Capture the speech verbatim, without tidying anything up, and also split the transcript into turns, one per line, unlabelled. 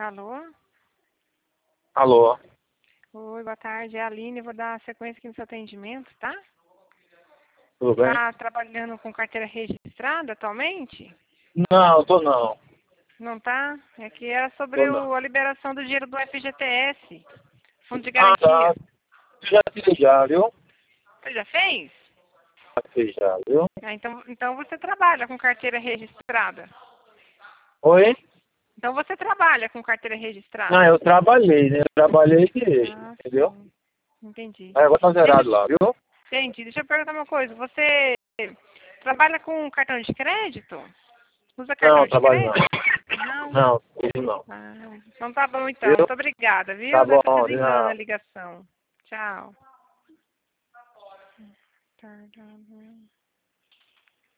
Alô?
Alô?
Oi, boa tarde. É a Aline. Vou dar sequência aqui no seu atendimento, tá?
Tudo bem?
Tá trabalhando com carteira registrada atualmente?
Não, tô não.
Não tá? É que era
Tô
sobre
não.
o, a liberação do dinheiro do F G T S, Fundo de
Ah,
Garantia.
tá. Já fiz já, viu?
Você já fez?
Já fiz já, viu?
Ah, então, então você trabalha com carteira registrada.
Oi?
Então você trabalha com carteira
Não,
registrada.
eu trabalhei, né? Eu trabalhei de extra,
Ah,
entendeu?
sim. Entendi.
Aí agora tá
Deixa,
zerado lá, viu?
entendi. Deixa eu perguntar uma coisa. Você trabalha com cartão de crédito? Usa cartão
Não,
de
trabalho não.
crédito? Não.
Não, fiz não.
Ah, então tá bom então.
Viu?
Muito obrigada,
Tá
viu? Deve estar
bom, de
desligando a
nada.
ligação. Tchau. Tá, tá, tá.